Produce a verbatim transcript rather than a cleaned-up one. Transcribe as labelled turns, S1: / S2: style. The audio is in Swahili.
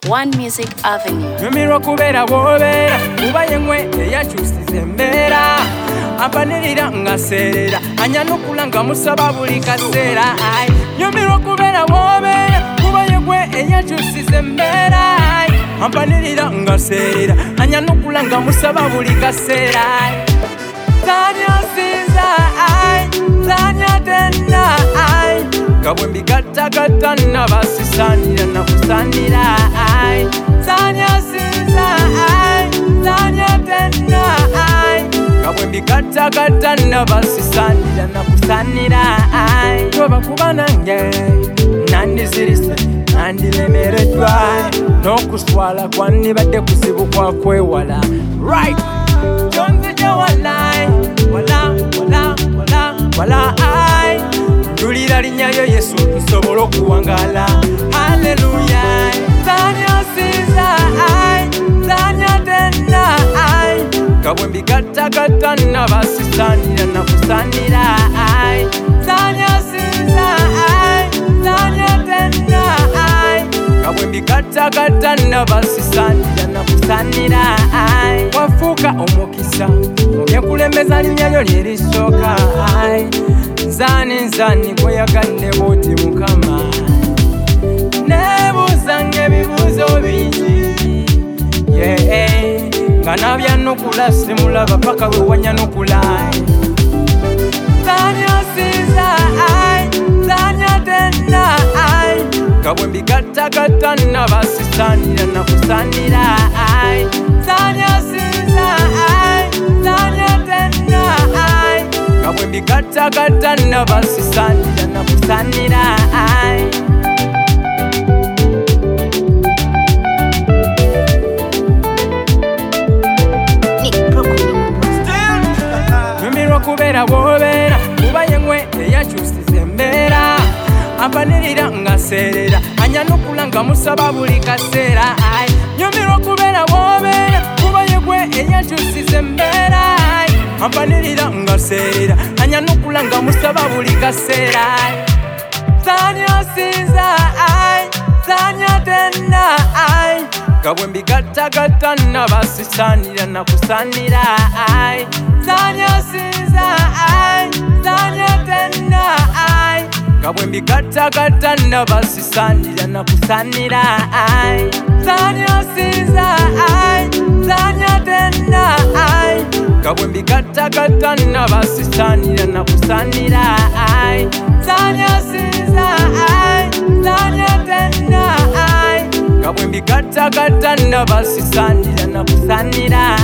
S1: One Music Avenue.
S2: Nyumirwa kubera bobera kuba yemwe eyakyusiza embeera ampanirira ngaserera anyanukula nga musaba buli kaseera. Nyumirwa kubera bobera kuba yemwe eyakyusiza embeera ampanirira ngaserera anyanukula nga musaba buli kaseera. Tanya sinza ai tanya tena ai kabwe mbigata gata nabasisanira nakusanira ai. Tanya sinza ai tanya tena ai kabwe mbigata gata nabasisanira nakusanira ai. Toba kuba nange nandizirise nandilemereddwa n'okuswala kwandibadde kuzibu kwa kwewala. Right Jonze jawalai wala wala wala wala ai njulira linyayo Yesu nsobola okuwangala. Hallelujah. Tanya sinza ai tanya tena ai kabwe mbigata gata nabasisanira nakusanira ai. Tanya sinza ai tanya tena ai kabwe mbigata gata nabasisanira nakusanira ai. Wafuuka omukisa omyakulembeza linyayo lyerisoka ai. Nzani nzani kweyagadde bwoti Mukama nebuuzanga ebibuuzo bingi yeah. Nga nabyanukula simulaba paka we wanyanukula. Tanya sinza ai tanya tena ai kabwe mbigata gata nabasisanira nakusanira ai. Tanya sinza ai tanya tena ai kabwe mbigata gata nabasisanira nakusanira ai. Nyumirwa kubera bobera kuba yemwe eyakyusiza embeera ampanirira ngaserera anyanukula nga musaba buli kaseera ai. Nyumirwa kubera bobera kuba yemwe eyakyusiza embeera ampanirira ngaserera anyanukula nga musaba buli kaseera ai. Tanya sinza ai tanya tena ai kabwe mbigata gata nabasisanira nakusanira ai. Tanya sinza ai tanya tena ai kabwe mbigata gata nabasisanira nakusanira ai. Tanya sinza ai tanya tena ai kabwe mbigata gata nabasisanira nakusanira ai. Tanya sinza ai tanya tena ai kabwe mbigata gata nabasisanira nakusanira